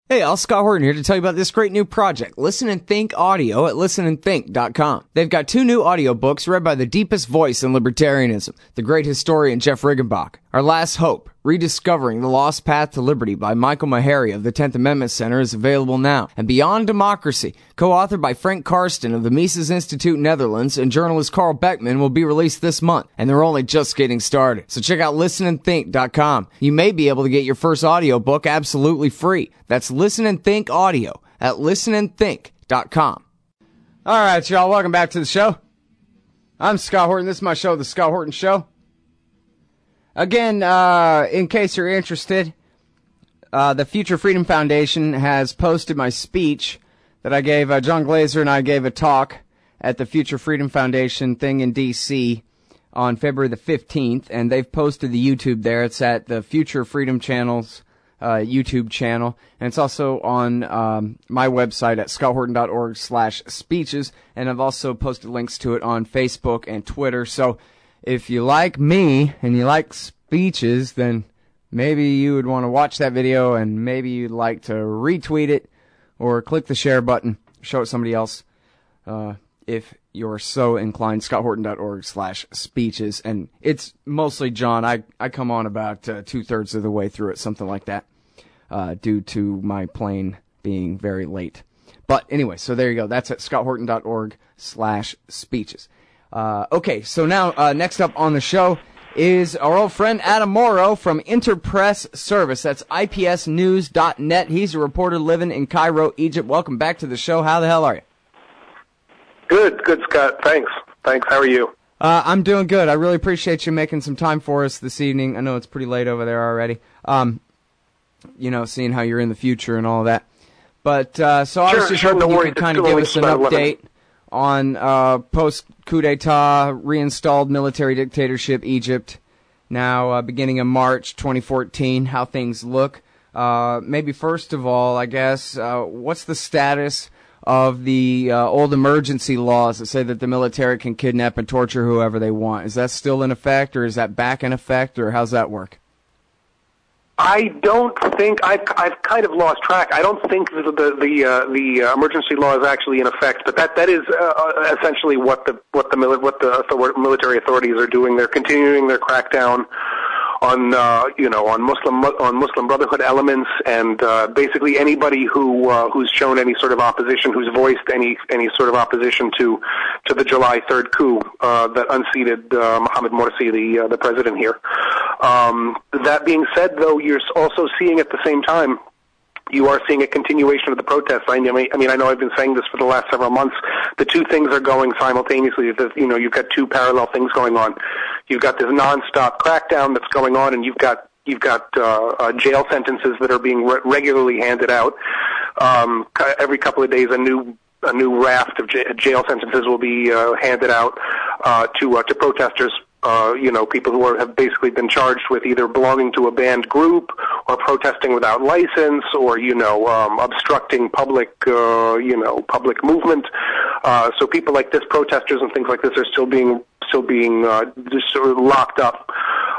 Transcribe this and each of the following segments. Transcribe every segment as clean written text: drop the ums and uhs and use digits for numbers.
Hey, all, Scott Horton here to tell you about this great new project, Listen and Think Audio at listenandthink.com. They've got 2 new audiobooks read by the deepest voice in libertarianism, the great historian Jeff Riggenbach. Our Last Hope, Rediscovering the Lost Path to Liberty by Michael Maharrey of the 10th Amendment Center is available now. And Beyond Democracy, co-authored by Frank Karsten of the Mises Institute Netherlands and journalist Carl Beckman, will be released this month. And they're only just getting started. So check out listenandthink.com. You may be able to get your first audiobook absolutely free. That's Listen and Think Audio at listenandthink.com. All right, y'all, welcome back to the show. I'm Scott Horton. This is my show, The Scott Horton Show. Again, in case you're interested, the Future Freedom Foundation has posted my speech that I gave. John Glazer and I gave a talk at the Future Freedom Foundation thing in D.C. on February the 15th, and they've posted the YouTube there. It's at the Future Freedom Channel's YouTube channel, and it's also on my website at scotthorton.org/speeches, and I've also posted links to it on Facebook and Twitter. So if you like me and you like speeches, then maybe you would want to watch that video, and maybe you'd like to retweet it or click the share button, show it to somebody else if you're so inclined. scotthorton.org/speeches, and it's mostly John. I come on about 2/3 of the way through it, something like that, due to my plane being very late. But anyway, so there you go. That's at scotthorton.org/speeches. Okay, so now next up on the show is our old friend Adam Morrow from Interpress Service. That's IPSnews.net. He's a reporter living in Cairo, Egypt. Welcome back to the show. How the hell are you? Good, Scott. Thanks. How are you? I'm doing good. I really appreciate you making some time for us this evening. I know it's pretty late over there already. Seeing how you're in the future and all that. But so I was just hoping you could kind of give us an update on post-coup d'etat, reinstalled military dictatorship Egypt, now beginning in March 2014, how things look. Maybe first of all, I guess, what's the status of the old emergency laws that say that the military can kidnap and torture whoever they want? Is that still in effect, or is that back in effect, or how's that work? I don't think I've kind of lost track. I don't think that the emergency law is actually in effect, but that is essentially what the military authorities are doing. They're continuing their crackdown on Muslim Brotherhood elements, and basically anybody who's shown any sort of opposition, who's voiced any sort of opposition to the July 3rd coup that unseated Mohamed Morsi, the president here. That being said, though, you're also seeing at the same time, you are seeing a continuation of the protests. I know I've been saying this for the last several months. The two things are going simultaneously. You've got two parallel things going on. You've got this nonstop crackdown that's going on, and you've got jail sentences that are being regularly handed out. Every couple of days, a new raft of jail sentences will be handed out to protesters. People who have basically been charged with either belonging to a banned group or protesting without license or, obstructing public movement. So people like this, protesters and things like this, are still being just sort of locked up.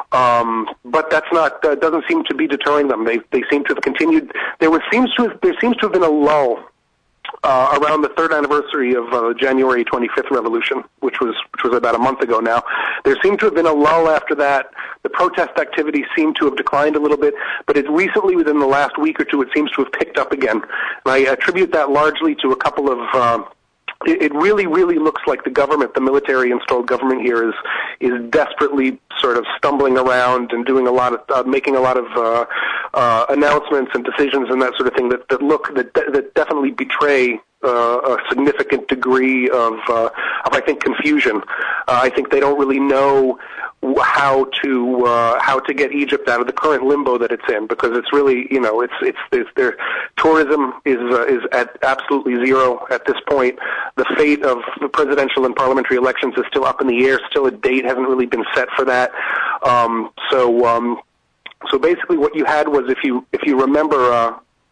But that's not, doesn't seem to be deterring them. They seem to have continued. There seems to have been a lull around the third anniversary of January 25th revolution, which was about a month ago now. There seemed to have been a lull after that. The protest activity seemed to have declined a little bit, but recently, within the last week or two, it seems to have picked up again. And I attribute that largely to a couple of it really, really looks like the government, the military-installed government here, is desperately sort of stumbling around and doing making a lot of announcements and decisions and that sort of thing that definitely betray a significant degree of I think, confusion. I think they don't really know how to get Egypt out of the current limbo that it's in, because it's really, their tourism is at absolutely zero at this point. The fate of the presidential and parliamentary elections is still up in the air. Still, a date hasn't really been set for that. So basically, what you had was, if you remember,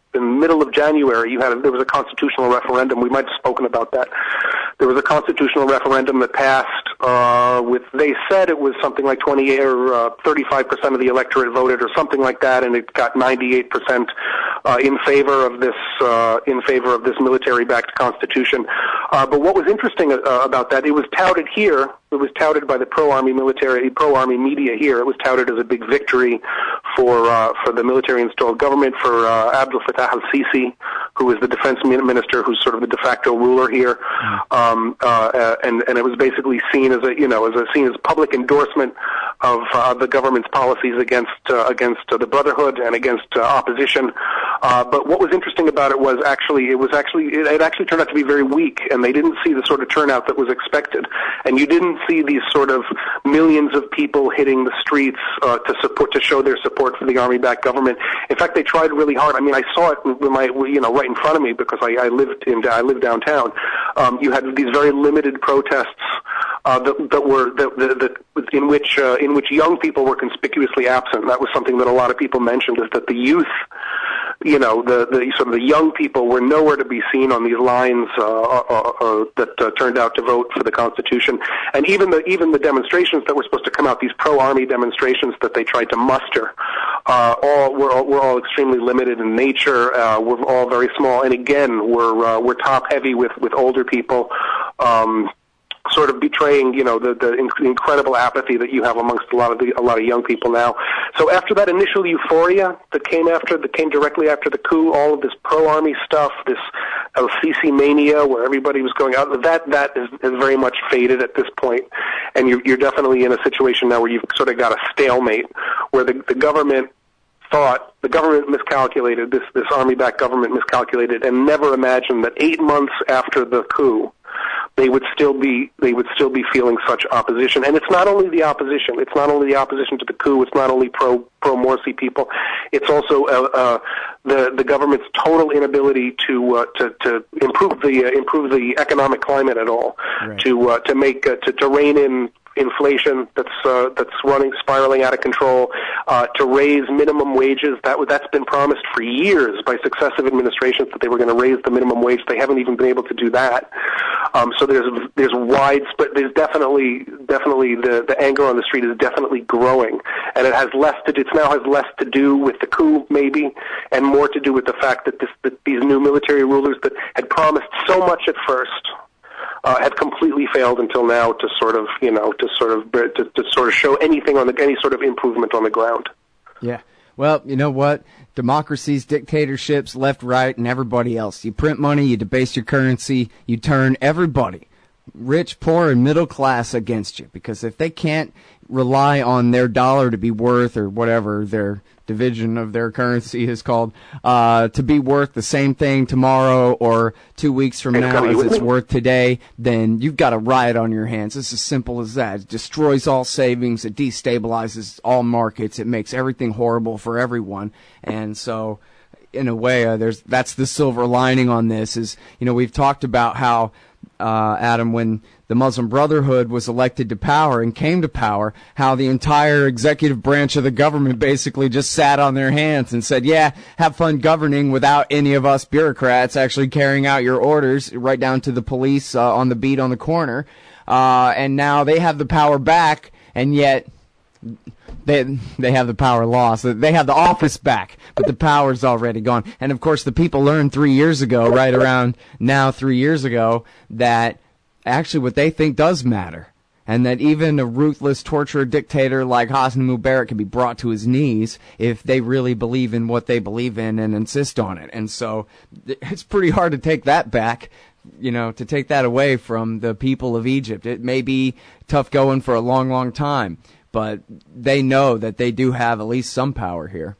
in the middle of January, there was a constitutional referendum. We might have spoken about that. There was a constitutional referendum that passed they said it was something like 28 or 35% of the electorate voted or something like that, and it got 98% in favor of this military-backed constitution. But what was interesting about that, it was touted here. It was touted by the pro-army media here. It was touted as a big victory for the military-installed government, for Abdel Fattah al-Sisi, who was the defense minister, who's sort of the de facto ruler here. And it was basically seen as public endorsement of the government's policies against the Brotherhood and against opposition. But what was interesting about it was it actually turned out to be very weak, and they didn't see the sort of turnout that was expected. And you didn't see these sort of millions of people hitting the streets to show their support for the army-backed government. In fact, they tried really hard. I mean, I saw it right in front of me because I live downtown. You had these very limited protests in which young people were conspicuously absent. That was something that a lot of people mentioned, is that the youth, the sort of the young people were nowhere to be seen on these lines that turned out to vote for the Constitution. And even the demonstrations that were supposed to come out, these pro-army demonstrations that they tried to muster, were all extremely limited in nature. Were all very small, and again, were top heavy with older people. Sort of betraying, the incredible apathy that you have amongst a lot of young people now. So after that initial euphoria that came directly after the coup, all of this pro-army stuff, this El-Sisi mania where everybody was going out, that has very much faded at this point, and you're definitely in a situation now where you've sort of got a stalemate, where the government miscalculated, this army-backed government miscalculated, and never imagined that 8 months after the coup, they would still be feeling such opposition. And it's not only the opposition. It's not only the opposition to the coup. It's not only pro-Morsi people. It's also the government's total inability to improve the economic climate at all. Right. To rein in inflation that's spiraling out of control, to raise minimum wages. That's been promised for years by successive administrations, that they were going to raise the minimum wage. They haven't even been able to do that. So there's widespread. There's definitely the anger on the street is definitely growing, and it now has less to do with the coup maybe, and more to do with the fact that these new military rulers that had promised so much at first have completely failed until now to sort of show anything on any sort of improvement on the ground. Yeah. Well, you know what? Democracies, dictatorships, left, right, and everybody else. You print money, you debase your currency, you turn everybody, rich, poor, and middle class, against you. Because if they can't rely on their dollar to be worth, or whatever their division of their currency is called, to be worth the same thing tomorrow or 2 weeks from now as it's worth today, then you've got a riot on your hands. It's as simple as that. It destroys all savings. It destabilizes all markets. It makes everything horrible for everyone. And so, in a way, that's the silver lining on this. Is, we've talked about how, Adam, when the Muslim Brotherhood was elected to power and came to power, how the entire executive branch of the government basically just sat on their hands and said, yeah, have fun governing without any of us bureaucrats actually carrying out your orders, right down to the police on the beat on the corner. And now they have the power back, and yet they have the power lost. They have the office back, but the power's already gone. And of course, the people learned 3 years ago, right around now 3 years ago, that actually what they think does matter, and that even a ruthless torturer dictator like Hosni Mubarak can be brought to his knees if they really believe in what they believe in and insist on it. And so it's pretty hard to take that back, to take that away from the people of Egypt. It may be tough going for a long, long time, but they know that they do have at least some power here.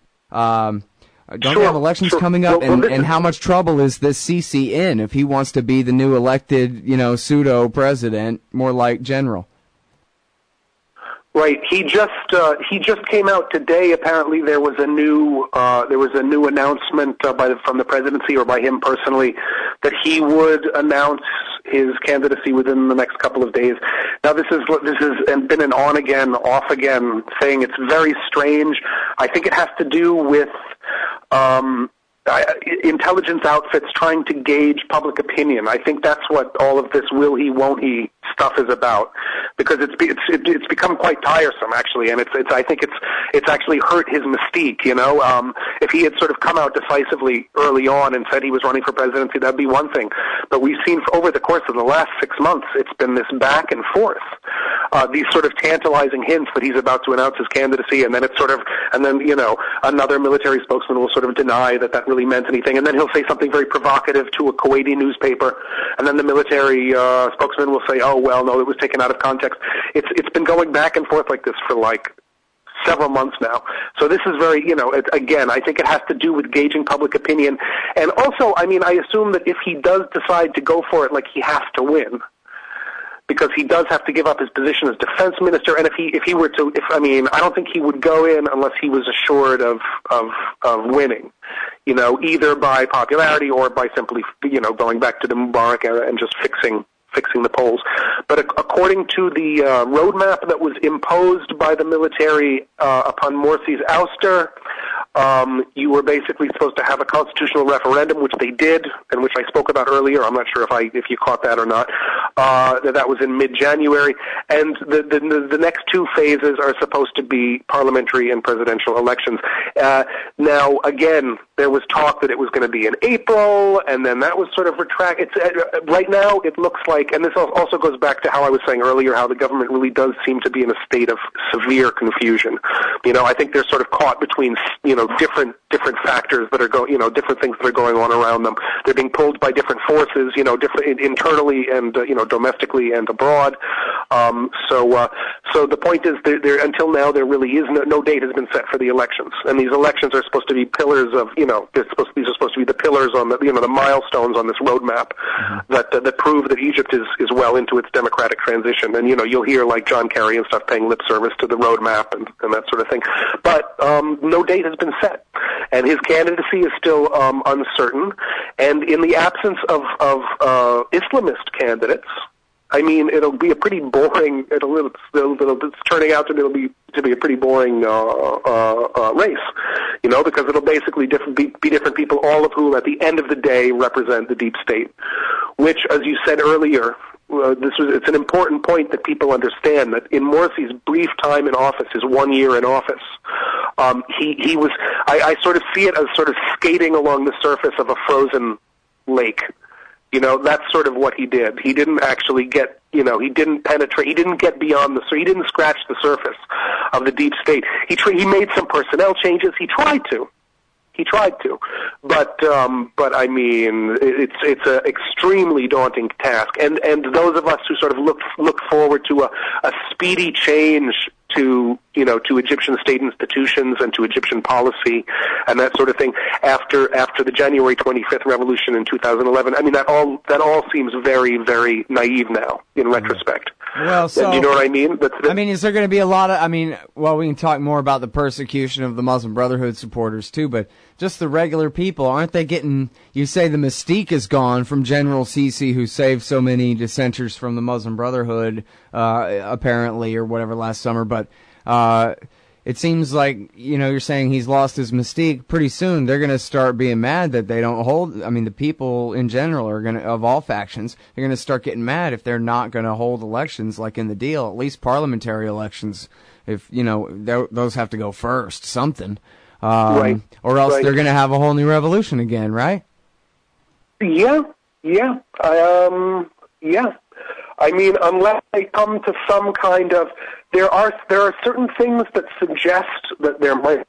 Don't they have elections coming up? And how much trouble is this Sisi in if he wants to be the new elected, pseudo-president, more like general? Right. He just came out today. Apparently, there was a new announcement from the presidency, or by him personally, that he would announce his candidacy within the next couple of days. Now, this has been an on again, off again thing. It's very strange. I think it has to do with intelligence outfits trying to gauge public opinion. I think that's what all of this will he, won't he stuff is about, because it's become quite tiresome, actually, and I think it's actually hurt his mystique. You know, if he had sort of come out decisively early on and said he was running for presidency, that'd be one thing. But we've seen over the course of the last 6 months, it's been this back and forth, these sort of tantalizing hints that he's about to announce his candidacy, and then it's sort of, and then, you know, another military spokesman will sort of deny that really meant anything, and then he'll say something very provocative to a Kuwaiti newspaper, and then the military spokesman will say, oh, well, no, it was taken out of context. It's been going back and forth like this for like several months now. So this is very, you know, again, I think it has to do with gauging public opinion. And also, I mean, I assume that if he does decide to go for it, like, he has to win, because he does have to give up his position as defense minister. And if he were to, I don't think he would go in unless he was assured of winning, you know, either by popularity or by simply, you know, going back to the Mubarak era and just fixing the polls. But according to the roadmap that was imposed by the military upon Morsi's ouster, you were basically supposed to have a constitutional referendum, which they did, and which I spoke about earlier. I'm not sure if you caught that or not. That was in mid-January, and the next two phases are supposed to be parliamentary and presidential elections. Now, again, there was talk that it was going to be in April, and then that was sort of retracted. Right now, it looks like, and this also goes back to how I was saying earlier, how the government really does seem to be in a state of severe confusion. You know, I think they're sort of caught between, you know, different factors that are different things that are going on around them. They're being pulled by different forces, you know, different internally and domestically and abroad. So the point is, there until now there really is no date has been set for the elections, and these elections are supposed to be pillars of, you know, these are supposed to be the pillars on the, you know, the milestones on this roadmap that prove that Egypt is well into its democratic transition. And, you know, you'll hear like John Kerry and stuff paying lip service to the roadmap and that sort of thing. But no date has been set, and his candidacy is still uncertain. And in the absence of Islamist candidates, I mean, it'll be a pretty boring. It's turning out to be a pretty boring race, you know, because it'll basically be different people, all of whom, at the end of the day, represent the deep state. Which, as you said earlier, it's an important point that people understand that in Morsi's brief time in office, his 1 year in office, he was. I sort of see it as sort of skating along the surface of a frozen lake. You know, that's sort of what he did. He didn't actually get, you know, he didn't penetrate, he didn't get beyond he didn't scratch the surface of the deep state. He made some personnel changes. He tried to, but I mean, it's an extremely daunting task. And those of us who sort of look forward to a speedy change to Egyptian state institutions and to Egyptian policy and that sort of thing after the January 25th revolution in 2011. I mean, that all seems very, very naive now in retrospect. Well, so do you know what I mean? I mean, is there going to be a lot of? I mean, well, we can talk more about the persecution of the Muslim Brotherhood supporters too, but just the regular people, aren't they getting? You say the mystique is gone from General Sisi, who saved so many dissenters from the Muslim Brotherhood, apparently, or whatever last summer, but. It seems like, you know, you're saying he's lost his mystique. Pretty soon they're going to start being mad that they don't hold. I mean, the people in general are going to, of all factions, they're going to start getting mad if they're not going to hold elections like in the deal, at least parliamentary elections. If, you know, those have to go first, something. Right. Or else Right. they're going to have a whole new revolution again, right? Yeah. I mean, unless they come to some kind of, there are certain things that suggest that there might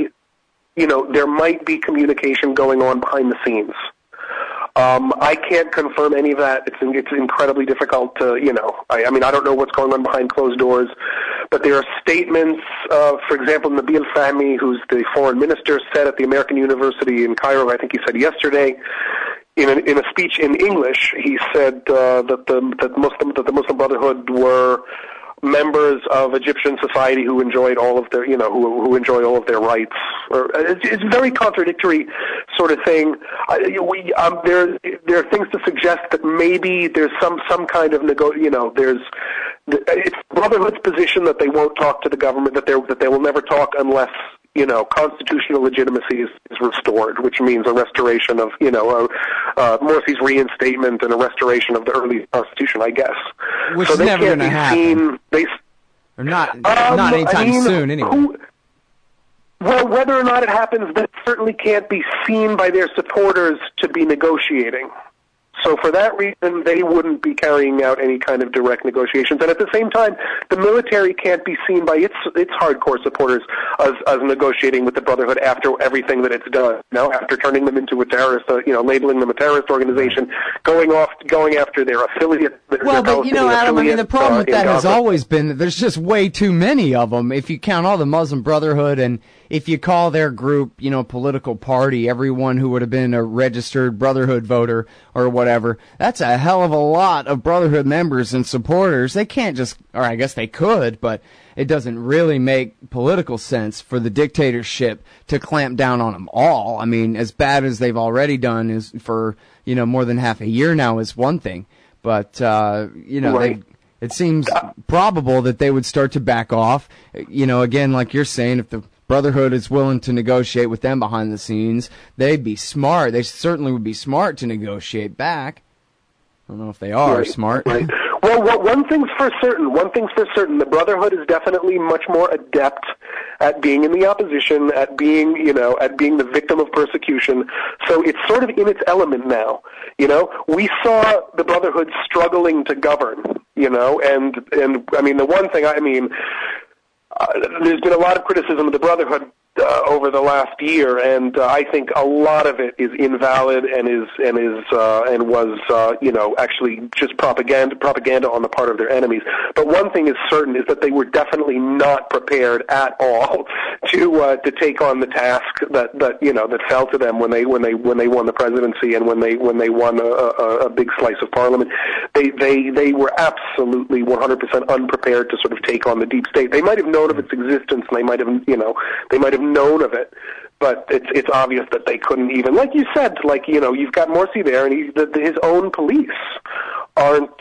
be communication going on behind the scenes. I can't confirm any of that. It's incredibly difficult to, you know. I mean, I don't know what's going on behind closed doors, but there are statements. For example, Nabil Fahmy, who's the foreign minister, said at the American University in Cairo, I think he said yesterday, in a speech in English, he said that the Muslim Brotherhood were members of Egyptian society who enjoyed all of their, you know, who enjoy all of their rights. It's a very contradictory sort of thing. There are things to suggest that maybe there's some kind of it's Brotherhood's position that they won't talk to the government, that they will never talk unless, constitutional legitimacy is restored, which means a restoration of, Morsi's reinstatement and a restoration of the early Constitution, I guess. Which is never going to happen. Or not anytime soon, anyway. Well, whether or not it happens, that certainly can't be seen by their supporters to be negotiating. So for that reason, they wouldn't be carrying out any kind of direct negotiations. And at the same time, the military can't be seen by its hardcore supporters as negotiating with the Brotherhood after everything that it's done. After turning them into a terrorist, labeling them a terrorist organization, going after their affiliate. Well, but Adam, I mean, the problem with that has always been that there's just way too many of them. If you count all the Muslim Brotherhood, and if you call their group, political party, everyone who would have been a registered Brotherhood voter or whatever, that's a hell of a lot of Brotherhood members and supporters. They can't just, or I guess they could, but it doesn't really make political sense for the dictatorship to clamp down on them all. I mean, as bad as they've already done is for, more than half a year now is one thing. But, right. It seems probable that they would start to back off. Again, like you're saying, if the Brotherhood is willing to negotiate with them behind the scenes, they'd be smart. They certainly would be smart to negotiate back. I don't know if they are smart. Right. Well, one thing's for certain. The Brotherhood is definitely much more adept at being in the opposition, at being the victim of persecution. So it's sort of in its element now. We saw the Brotherhood struggling to govern. And I mean, the one thing there's been a lot of criticism of the Brotherhood over the last year, and I think a lot of it is invalid and was actually just propaganda on the part of their enemies. But one thing is certain is that they were definitely not prepared at all to take on the task that fell to them when they won the presidency and when they won a big slice of parliament. They were absolutely 100% unprepared to sort of take on the deep state. They might have known of its existence, and they might have known of it, but it's obvious that they couldn't even, like you said, you've got Morsi there, and his own police aren't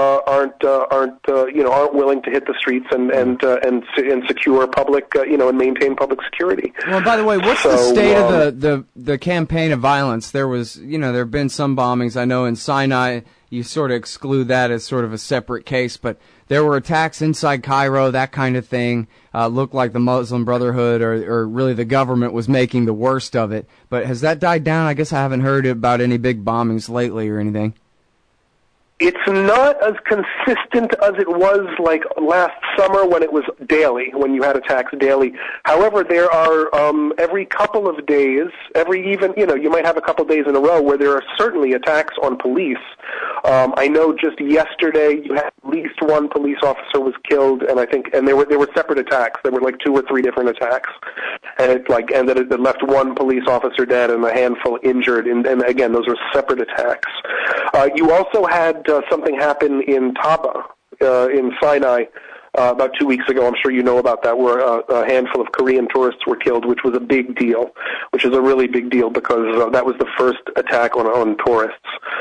willing to hit the streets and secure public and maintain public security. Well, by the way, what's the state of the campaign of violence? There was there have been some bombings. I know in Sinai you sort of exclude that as sort of a separate case, but there were attacks inside Cairo, that kind of thing. Looked like the Muslim Brotherhood or really the government was making the worst of it. But has that died down? I guess I haven't heard about any big bombings lately or anything. It's not as consistent as it was like last summer when it was daily, when you had attacks daily. However, there are every couple of days, you might have a couple of days in a row where there are certainly attacks on police. I know just yesterday you had at least one police officer was killed, and there were separate attacks. There were like 2 or 3 different attacks, and it left one police officer dead and a handful injured. And again, those were separate attacks. You also had something happen in Taba, in Sinai, about 2 weeks ago. I'm sure you know about that, where a handful of Korean tourists were killed, which was a big deal, which is a really big deal because that was the first attack on tourists.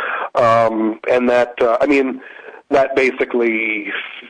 And that basically,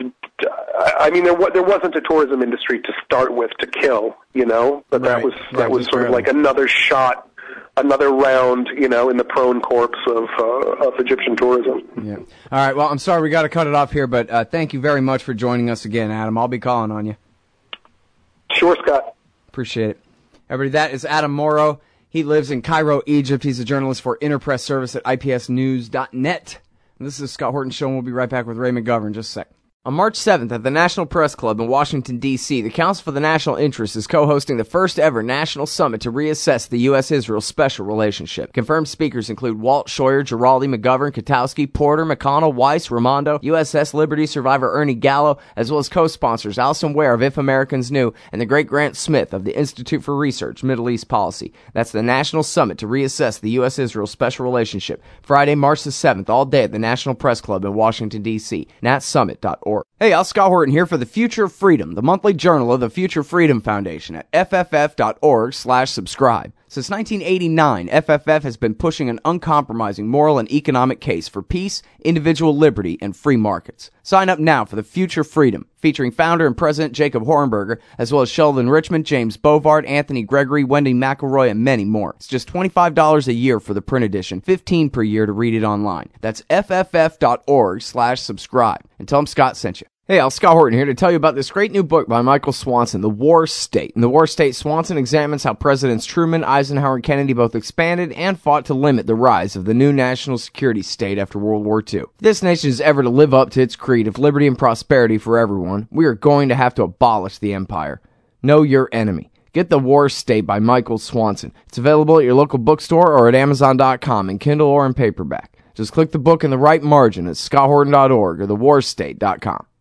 there wasn't a tourism industry to start with to kill, but that was sort of like another shot, another round, in the prone corpse of Egyptian tourism. Yeah. All right. Well, I'm sorry we got to cut it off here, but thank you very much for joining us again, Adam. I'll be calling on you. Sure, Scott. Appreciate it. Everybody, that is Adam Morrow. He lives in Cairo, Egypt. He's a journalist for Interpress Service at ipsnews.net. And this is Scott Horton Show, and we'll be right back with Ray McGovern in just a sec. On March 7th at the National Press Club in Washington, D.C., the Council for the National Interest is co-hosting the first ever national summit to reassess the U.S.-Israel special relationship. Confirmed speakers include Walt, Scheuer, Giraldi, McGovern, Katowski, Porter, McConnell, Weiss, Raimondo, USS Liberty survivor Ernie Gallo, as well as co-sponsors Alison Ware of If Americans Knew and the great Grant Smith of the Institute for Research, Middle East Policy. That's the National Summit to reassess the U.S.-Israel special relationship. Friday, March the 7th, all day at the National Press Club in Washington, D.C. natsummit.org. Hey, Al Scott Horton here for The Future of Freedom, the monthly journal of the Future Freedom Foundation at fff.org/subscribe. Since 1989, FFF has been pushing an uncompromising moral and economic case for peace, individual liberty, and free markets. Sign up now for The Future Freedom, featuring founder and president Jacob Hornberger, as well as Sheldon Richmond, James Bovard, Anthony Gregory, Wendy McElroy, and many more. It's just $25 a year for the print edition, $15 per year to read it online. That's fff.org/subscribe. And tell them Scott sent you. Hey, Al Scott Horton here to tell you about this great new book by Michael Swanson, The War State. In The War State, Swanson examines how Presidents Truman, Eisenhower, and Kennedy both expanded and fought to limit the rise of the new national security state after World War II. If this nation is ever to live up to its creed of liberty and prosperity for everyone, we are going to have to abolish the empire. Know your enemy. Get The War State by Michael Swanson. It's available at your local bookstore or at Amazon.com in Kindle or in paperback. Just click the book in the right margin at scotthorton.org or thewarstate.com.